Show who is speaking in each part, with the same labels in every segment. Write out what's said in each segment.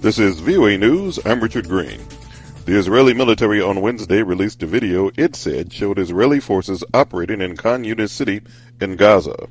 Speaker 1: This is VOA News. I'm Richard Green. The Israeli military on Wednesday released a video it said showed Israeli forces operating in Khan Yunis city in Gaza.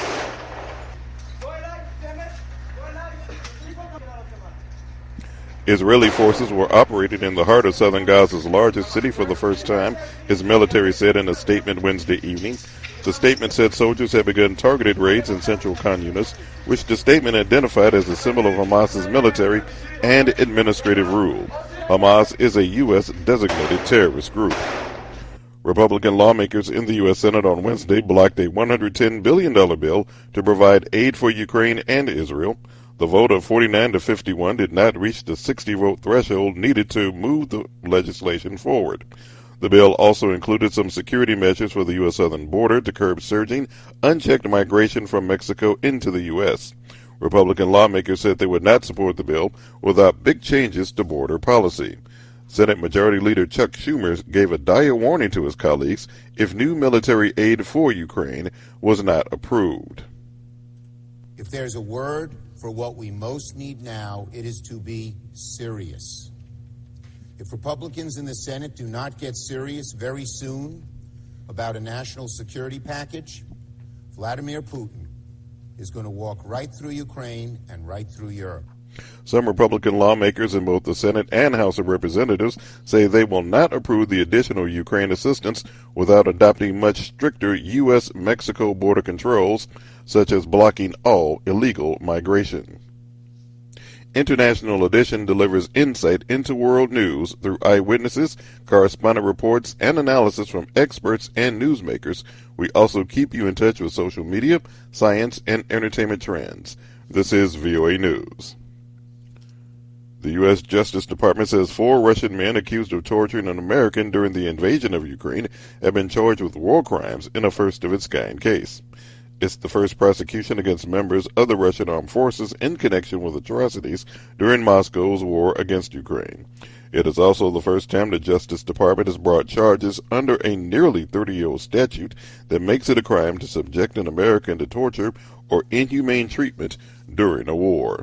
Speaker 1: Israeli forces were operating in the heart of southern Gaza's largest city for the first time, his military said in a statement Wednesday evening. The statement said soldiers had begun targeted raids in central Khan Yunis, which the statement identified as a symbol of Hamas's military and administrative rule. Hamas is a U.S. designated terrorist group. Republican lawmakers in the U.S. Senate on Wednesday blocked a $110 billion bill to provide aid for Ukraine and Israel. The vote of 49 to 51 did not reach the 60-vote threshold needed to move the legislation forward. The bill also included some security measures for the U.S. southern border to curb surging, unchecked migration from Mexico into the U.S. Republican lawmakers said they would not support the bill without big changes to border policy. Senate Majority Leader Chuck Schumer gave a dire warning to his colleagues if new military aid for Ukraine was not approved.
Speaker 2: If there's a word for what we most need now, it is to be serious. If Republicans in the Senate do not get serious very soon about a national security package, Vladimir Putin is going to walk right through Ukraine and right through Europe.
Speaker 1: Some Republican lawmakers in both the Senate and House of Representatives say they will not approve the additional Ukraine assistance without adopting much stricter U.S.-Mexico border controls, such as blocking all illegal migration. International Edition delivers insight into world news through eyewitnesses, correspondent reports, and analysis from experts and newsmakers. We also keep you in touch with social media, science, and entertainment trends. This is VOA News. The U.S. Justice Department says 4 Russian men accused of torturing an American during the invasion of Ukraine have been charged with war crimes in a first-of-its-kind case. It's the first prosecution against members of the Russian armed forces in connection with atrocities during Moscow's war against Ukraine. It is also the first time the Justice Department has brought charges under a nearly 30-year-old statute that makes it a crime to subject an American to torture or inhumane treatment during a war.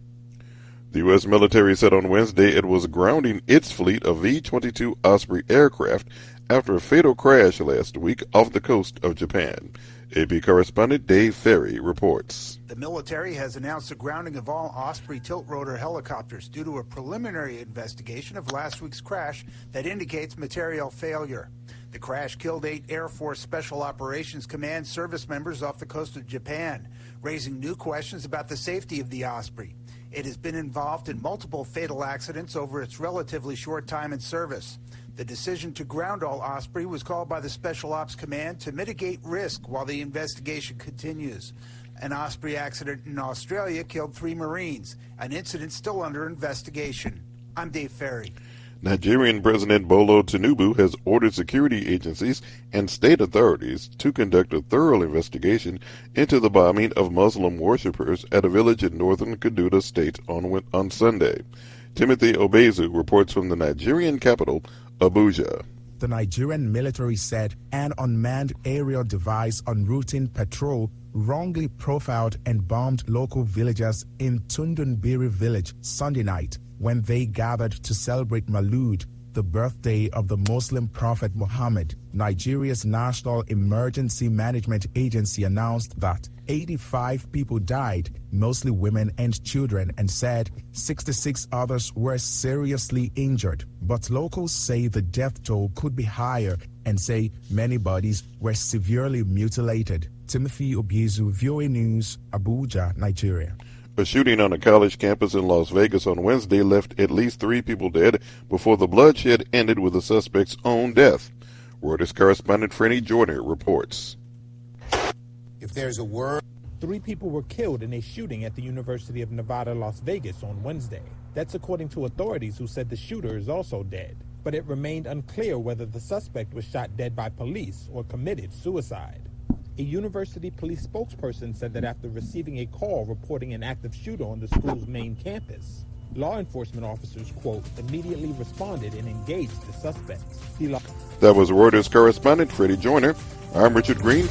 Speaker 1: The U.S. military said on Wednesday it was grounding its fleet of V-22 Osprey aircraft after a fatal crash last week off the coast of Japan. AP correspondent Dave Ferry reports.
Speaker 3: The military has announced the grounding of all Osprey tilt-rotor helicopters due to a preliminary investigation of last week's crash that indicates material failure. The crash killed 8 Air Force Special Operations Command service members off the coast of Japan, raising new questions about the safety of the Osprey. It has been involved in multiple fatal accidents over its relatively short time in service. The decision to ground all Osprey was called by the Special Ops Command to mitigate risk while the investigation continues. An Osprey accident in Australia killed 3 Marines, an incident still under investigation. I'm Dave Ferry.
Speaker 1: Nigerian President Bola Tinubu has ordered security agencies and state authorities to conduct a thorough investigation into the bombing of Muslim worshippers at a village in northern Kaduna State on Sunday. Timothy Obezu reports from the Nigerian capital, Abuja.
Speaker 4: The Nigerian military said an unmanned aerial device on routine patrol wrongly profiled and bombed local villagers in Tundunbiri village Sunday night when they gathered to celebrate Maulud, the birthday of the Muslim prophet Muhammad. Nigeria's National Emergency Management Agency announced that 85 people died, mostly women and children, and said 66 others were seriously injured. But locals say the death toll could be higher and say many bodies were severely mutilated. Timothy Obiezu, VOA News, Abuja, Nigeria.
Speaker 1: A shooting on a college campus in Las Vegas on Wednesday left at least 3 people dead before the bloodshed ended with the suspect's own death. Reuters correspondent Franny Jordan reports.
Speaker 2: If there's a word...
Speaker 5: 3 people were killed in a shooting at the University of Nevada, Las Vegas on Wednesday. That's according to authorities who said the shooter is also dead. But it remained unclear whether the suspect was shot dead by police or committed suicide. A university police spokesperson said that after receiving a call reporting an active shooter on the school's main campus, law enforcement officers, quote, immediately responded and engaged the suspects.
Speaker 1: That was Reuters correspondent Freddie Joyner. I'm Richard Green.